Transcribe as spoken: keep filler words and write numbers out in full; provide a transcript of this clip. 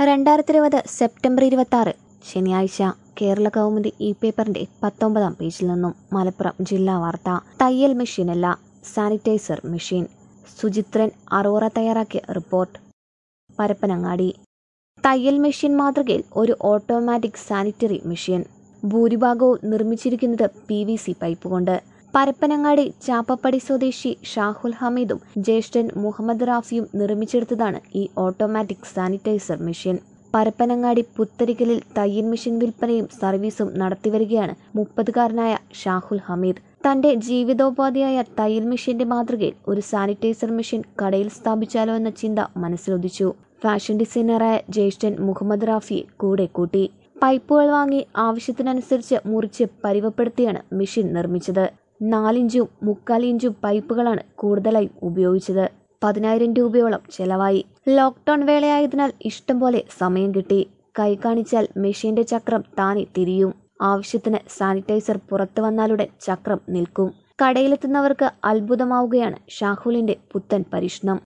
രണ്ടായിരത്തി ഇരുപത് സെപ്റ്റംബർ ഇരുപത്തി ആറ് ശനിയാഴ്ച കേരള കൗമുദി ഇ പേപ്പറിന്റെ പത്തൊമ്പതാം പേജിൽ നിന്നും മലപ്പുറം ജില്ലാ വാർത്ത. തയ്യൽ മെഷീനല്ല, സാനിറ്റൈസർ മെഷീൻ. സുചിത്രൻ അറോറ തയ്യാറാക്കിയ റിപ്പോർട്ട്. പരപ്പനങ്ങാടി. തയ്യൽ മെഷീൻ മാതൃകയിൽ ഒരു ഓട്ടോമാറ്റിക് സാനിറ്ററി മെഷീൻ. ഭൂരിഭാഗവും നിർമ്മിച്ചിരിക്കുന്നത് പി വി സി പൈപ്പ് കൊണ്ട്. പരപ്പനങ്ങാടി ചാപ്പപ്പടി സ്വദേശി ഷാഹുൽ ഹമീദും ജ്യേഷ്ഠൻ മുഹമ്മദ് റാഫിയും നിർമ്മിച്ചെടുത്തതാണ് ഈ ഓട്ടോമാറ്റിക് സാനിറ്റൈസർ മെഷീൻ. പരപ്പനങ്ങാടി പുത്തരിക്കലിൽ തയ്യൽ മെഷീൻ വിൽപ്പനയും സർവീസും നടത്തിവരികയാണ് മുപ്പതുകാരനായ ഷാഹുൽ ഹമീദ്. തന്റെ ജീവിതോപാധിയായ തയ്യൽ മെഷീന്റെ മാതൃകയിൽ ഒരു സാനിറ്റൈസർ മെഷീൻ കടയിൽ സ്ഥാപിച്ചാലോ എന്ന ചിന്ത മനസ്സിലുദിച്ചു. ഫാഷൻ ഡിസൈനറായ ജ്യേഷ്ഠൻ മുഹമ്മദ് റാഫിയെ കൂടെ കൂട്ടി. പൈപ്പുകൾ വാങ്ങി ആവശ്യത്തിനനുസരിച്ച് മുറിച്ച് പരുവപ്പെടുത്തിയാണ് മെഷീൻ നിർമ്മിച്ചത്. നാലിഞ്ചും മുക്കാൽ ഇഞ്ചും പൈപ്പുകളാണ് കൂടുതലായി ഉപയോഗിച്ചത്. പതിനായിരം രൂപയോളം ചെലവായി. ലോക്ക്ഡൌൺ വേളയായതിനാൽ ഇഷ്ടം പോലെ സമയം കിട്ടി. കൈ കാണിച്ചാൽ മെഷീന്റെ ചക്രം താനെ തിരിയും. ആവശ്യത്തിന് സാനിറ്റൈസർ പുറത്തു വന്നാലുടൻ ചക്രം നിൽക്കും. കടയിലെത്തുന്നവർക്ക് അത്ഭുതമാവുകയാണ് ഷാഹുലിന്റെ പുത്തൻ പരീക്ഷണം.